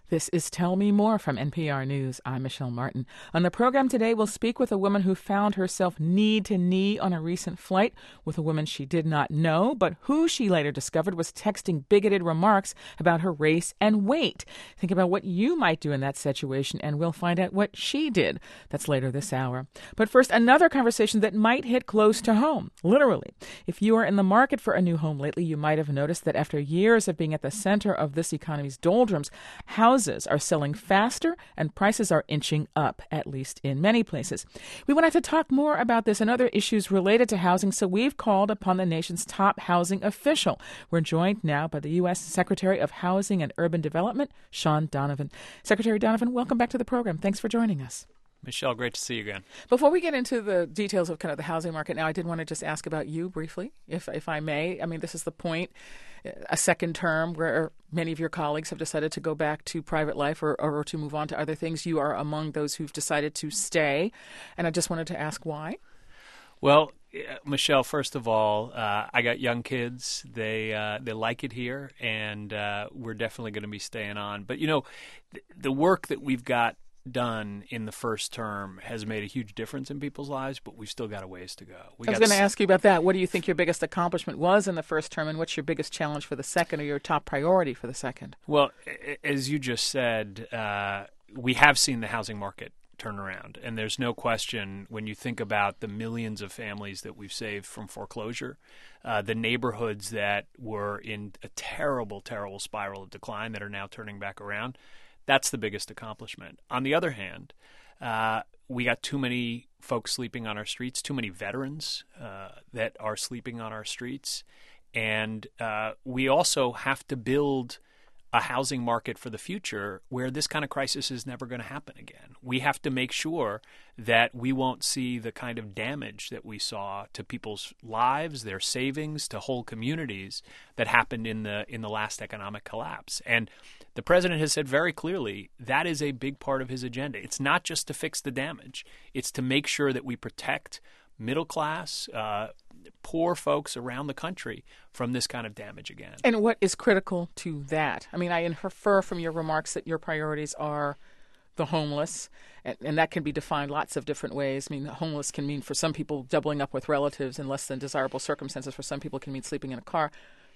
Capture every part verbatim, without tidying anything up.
This is Tell Me More from N P R News. I'm Michelle Martin. On the program today, we'll speak with a woman who found herself knee to knee on a recent flight with a woman she did not know, but who she later discovered was texting bigoted remarks about her race and weight. Think about what you might do in that situation, and we'll find out what she did. That's later this hour. But first, another conversation that might hit close to home, literally. If you are in the market for a new home lately, you might have noticed that after years of being at the center of this economy's doldrums, houses are selling faster and prices are inching up, at least in many places. We wanted to talk more about this and other issues related to housing, so we've called upon the nation's top housing official. We're joined now by the U S Secretary of Housing and Urban Development, Sean Donovan. Secretary Donovan, welcome back to the program. Thanks for joining us. Michelle, great to see you again. Before we get into the details of kind of the housing market now, I did want to just ask about you briefly, if if I may. I mean, this is the point, a second term where many of your colleagues have decided to go back to private life or, or to move on to other things. You are among those who've decided to stay, and I just wanted to ask why. Well, Michelle, first of all, uh, I got young kids. They uh, they like it here, and uh, we're definitely going to be staying on. But, you know, th- the work that we've got done in the first term has made a huge difference in people's lives, but we've still got a ways to go. We I was got going to ask you about that. What do you think your biggest accomplishment was in the first term, and what's your biggest challenge for the second, or your top priority for the second? Well, as you just said, uh, we have seen the housing market turn around, and there's no question when you think about the millions of families that we've saved from foreclosure, uh, the neighborhoods that were in a terrible, terrible spiral of decline that are now turning back around. That's the biggest accomplishment. On the other hand, uh, we got too many folks sleeping on our streets, too many veterans uh, that are sleeping on our streets. And uh, we also have to build a housing market for the future where this kind of crisis is never going to happen again. We have to make sure that we won't see the kind of damage that we saw to people's lives, their savings, to whole communities that happened in the in the last economic collapse. And the president has said very clearly that is a big part of his agenda. It's not just to fix the damage. It's to make sure that we protect middle class, uh, poor folks around the country from this kind of damage again. And what is critical to that? I mean, I infer from your remarks that your priorities are the homeless, and, and that can be defined lots of different ways. I mean, homeless can mean for some people doubling up with relatives in less than desirable circumstances. For some people, it can mean sleeping in a car.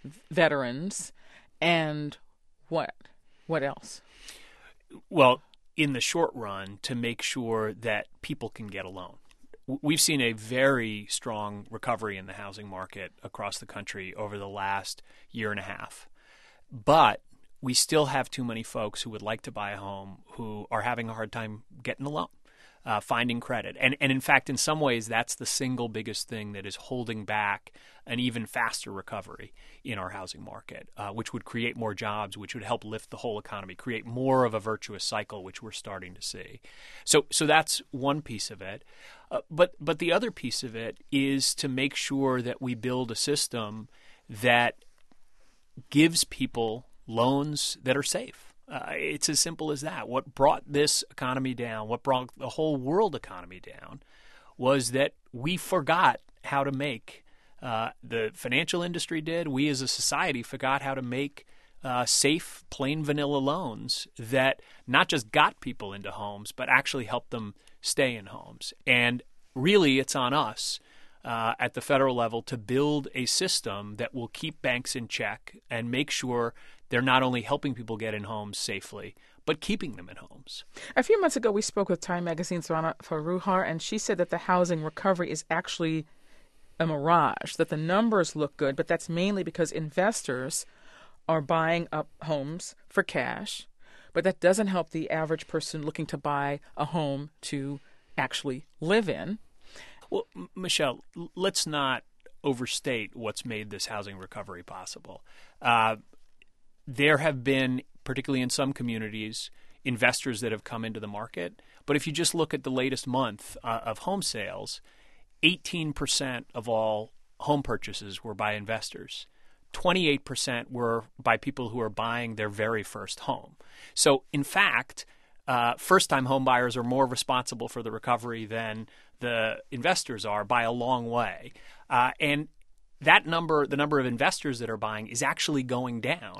Veterans, and what? What else? Well, in the short run, to make sure that people can get a loan. We've seen a very strong recovery in the housing market across the country over the last year and a half. But we still have too many folks who would like to buy a home who are having a hard time getting a loan, uh, finding credit. And, and in fact, in some ways, that's the single biggest thing that is holding back an even faster recovery in our housing market, uh, which would create more jobs, which would help lift the whole economy, create more of a virtuous cycle, which we're starting to see. So so that's one piece of it. Uh, but but the other piece of it is to make sure that we build a system that gives people loans that are safe. Uh, it's as simple as that. What brought this economy down, what brought the whole world economy down, was that we forgot how to make Uh, the financial industry did. We as a society forgot how to make uh, safe, plain vanilla loans that not just got people into homes, but actually helped them stay in homes. And really, it's on us uh, at the federal level to build a system that will keep banks in check and make sure they're not only helping people get in homes safely, but keeping them in homes. A few months ago, we spoke with Time Magazine's Rana Foroohar, and she said that the housing recovery is actually a mirage, that the numbers look good, but that's mainly because investors are buying up homes for cash, but that doesn't help the average person looking to buy a home to actually live in. Well, M- Michelle, let's not overstate what's made this housing recovery possible. Uh, there have been, particularly in some communities, investors that have come into the market, but if you just look at the latest month uh, of home sales, eighteen percent of all home purchases were by investors. twenty-eight percent were by people who are buying their very first home. So, in fact, uh, first-time home buyers are more responsible for the recovery than the investors are by a long way. Uh, and that number, the number of investors that are buying, is actually going down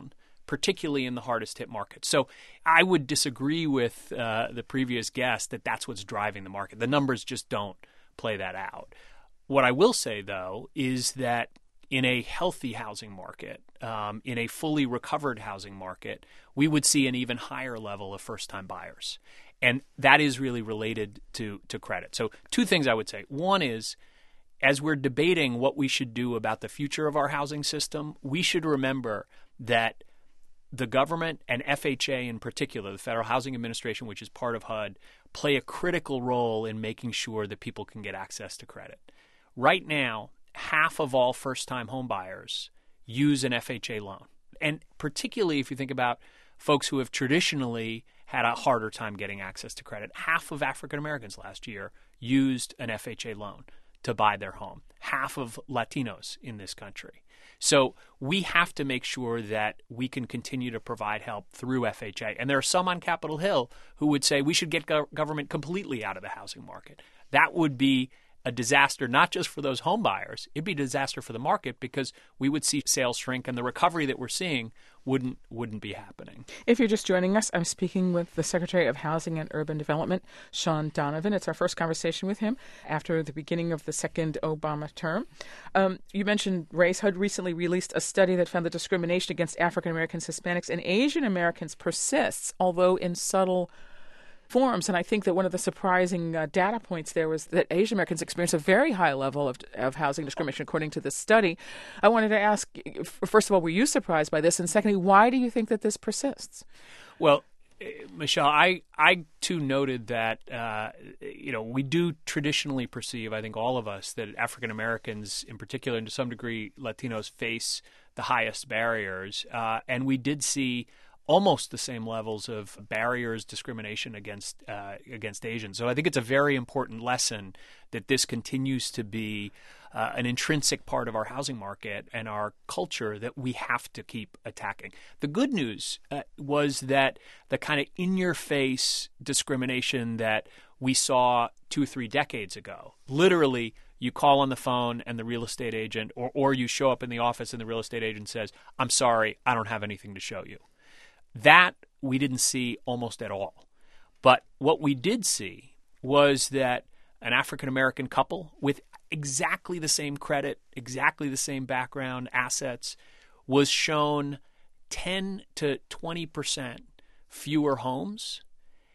particularly in the hardest hit markets. So I would disagree with uh, the previous guest that that's what's driving the market. The numbers just don't play that out. What I will say, though, is that in a healthy housing market, um, in a fully recovered housing market, we would see an even higher level of first-time buyers. And that is really related to, to credit. So two things I would say. One is, as we're debating what we should do about the future of our housing system, we should remember that the government and F H A in particular, the Federal Housing Administration, which is part of H U D, play a critical role in making sure that people can get access to credit. Right now, half of all first-time home buyers use an F H A loan. And particularly if you think about folks who have traditionally had a harder time getting access to credit, half of African Americans last year used an F H A loan to buy their home, half of Latinos in this country. So we have to make sure that we can continue to provide help through F H A. And there are some on Capitol Hill who would say we should get go- government completely out of the housing market. That would be a disaster, not just for those home buyers. It'd be a disaster for the market because we would see sales shrink and the recovery that we're seeing wouldn't wouldn't be happening. If you're just joining us, I'm speaking with the Secretary of Housing and Urban Development, Sean Donovan. It's our first conversation with him after the beginning of the second Obama term. Um, you mentioned race. H U D recently released a study that found that discrimination against African Americans, Hispanics, and Asian Americans persists, although in subtle forms. And I think that one of the surprising uh, data points there was that Asian Americans experience a very high level of, of housing discrimination, according to this study. I wanted to ask, first of all, were you surprised by this? And secondly, why do you think that this persists? Well, Michelle, I, I too noted that, uh, you know, we do traditionally perceive, I think all of us, that African Americans in particular, and to some degree Latinos, face the highest barriers. Uh, and we did see almost the same levels of barriers, discrimination against uh, against Asians. So I think it's a very important lesson that this continues to be uh, an intrinsic part of our housing market and our culture that we have to keep attacking. The good news uh, was that the kind of in-your-face discrimination that we saw two or three decades ago, literally you call on the phone and the real estate agent, or, or you show up in the office and the real estate agent says, "I'm sorry, I don't have anything to show you." That we didn't see almost at all. But what we did see was that an African-American couple with exactly the same credit, exactly the same background, assets, was shown ten to twenty percent fewer homes.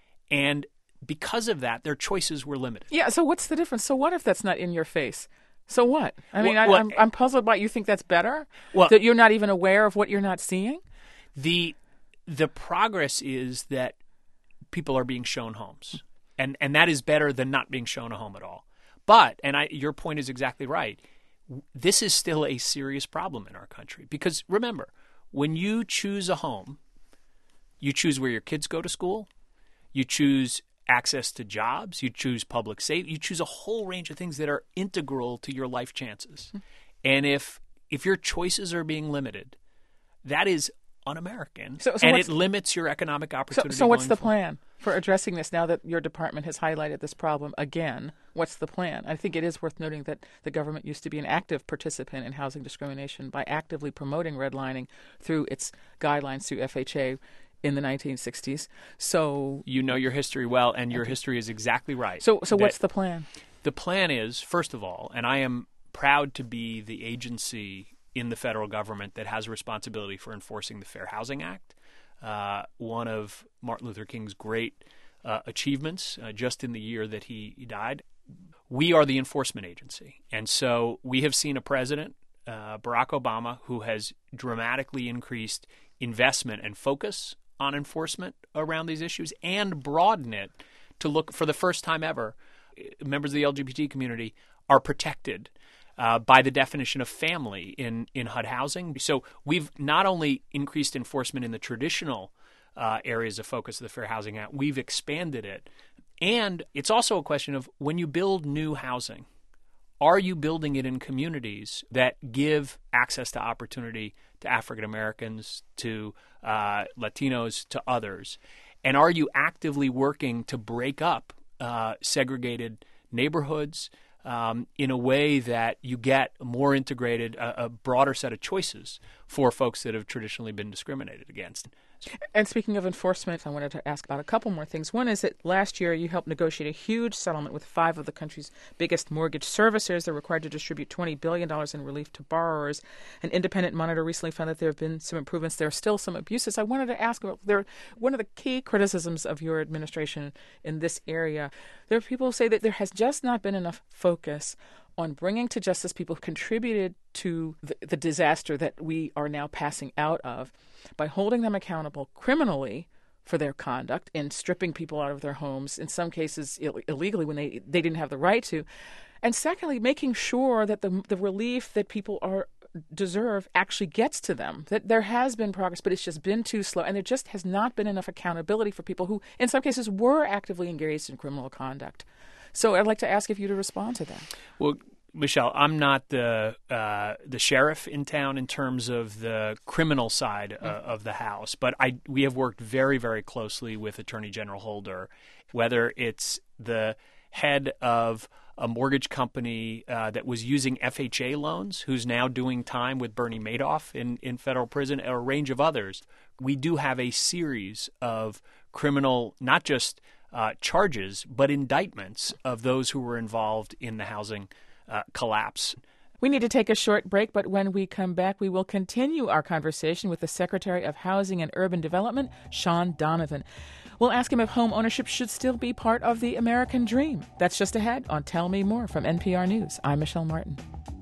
And because of that, their choices were limited. Yeah, so what's the difference? So what if that's not in your face? So what? I mean, well, I, I'm, I'm puzzled by it. You think that's better? Well, that you're not even aware of what you're not seeing? The The progress is that people are being shown homes, and and that is better than not being shown a home at all. But, and I, your point is exactly right, this is still a serious problem in our country. Because remember, when you choose a home, you choose where your kids go to school, you choose access to jobs, you choose public safety, you choose a whole range of things that are integral to your life chances. Mm-hmm. And if if your choices are being limited, that is un-American, so, so and it limits your economic opportunity. So, so what's the forward. plan for addressing this now that your department has highlighted this problem again? What's the plan? I think it is worth noting that the government used to be an active participant in housing discrimination by actively promoting redlining through its guidelines through F H A in the nineteen sixties. So you know your history well, and your history is exactly right. So, so what's the plan? The plan is, first of all, and I am proud to be the agency in the federal government that has a responsibility for enforcing the Fair Housing Act, uh, one of Martin Luther King's great uh, achievements uh, just in the year that he, he died. We are the enforcement agency. And so we have seen a president, uh, Barack Obama, who has dramatically increased investment and focus on enforcement around these issues and broaden it to look, for the first time ever, members of the L G B T community are protected Uh, by the definition of family in, in H U D housing. So we've not only increased enforcement in the traditional uh, areas of focus of the Fair Housing Act, we've expanded it. And it's also a question of when you build new housing, are you building it in communities that give access to opportunity to African Americans, to uh, Latinos, to others? And are you actively working to break up uh, segregated neighborhoods, um, in a way that you get a more integrated, a, a broader set of choices for folks that have traditionally been discriminated against. And speaking of enforcement, I wanted to ask about a couple more things. One is that last year you helped negotiate a huge settlement with five of the country's biggest mortgage servicers. They're required to distribute twenty billion dollars in relief to borrowers. An independent monitor recently found that there have been some improvements. There are still some abuses. I wanted to ask about there, one of the key criticisms of your administration in this area. There are people who say that there has just not been enough focus on bringing to justice people who contributed to the, the disaster that we are now passing out of by holding them accountable criminally for their conduct in stripping people out of their homes, in some cases Ill- illegally when they, they didn't have the right to. And secondly, making sure that the the relief that people are deserve actually gets to them, that there has been progress, but it's just been too slow. And there just has not been enough accountability for people who, in some cases, were actively engaged in criminal conduct. So I'd like to ask if you to respond to that. Well, Michelle, I'm not the uh, the sheriff in town in terms of the criminal side uh, of the House, but I we have worked very, very closely with Attorney General Holder, whether it's the head of a mortgage company uh, that was using F H A loans, who's now doing time with Bernie Madoff in, in federal prison, and a range of others. We do have a series of criminal, not just uh, charges, but indictments of those who were involved in the housing uh, collapse. We need to take a short break, but when we come back, we will continue our conversation with the Secretary of Housing and Urban Development, Sean Donovan. We'll ask him if home ownership should still be part of the American dream. That's just ahead on Tell Me More from N P R News. I'm Michelle Martin.